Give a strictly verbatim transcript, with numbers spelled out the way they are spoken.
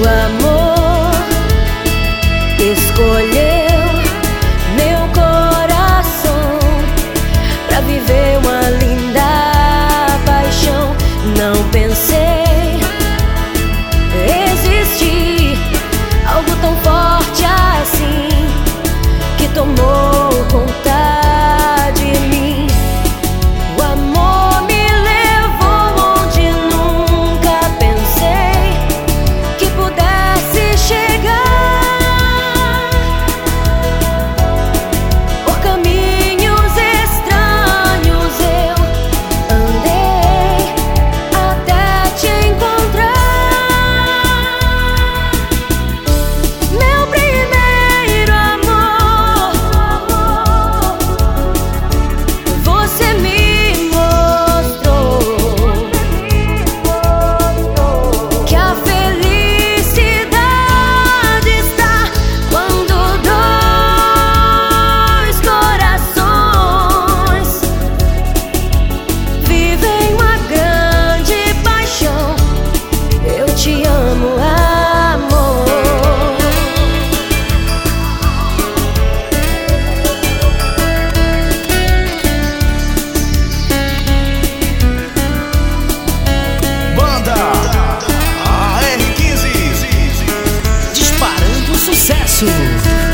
amor escolheu meu coração pra viver uma linda paixão. Não pensei existir algo tão forte assim que tomou conta de mim. O amor me levou onde nunca pensei que pudesse chegar. Por caminhos estranhos eu andei até te encontrar. Meu primeiro amor, você me mostrou que a felicidade está quando dois corações vivem uma grande paixão. Eu te amo, amor. Banda A R quinze, disparando sucesso.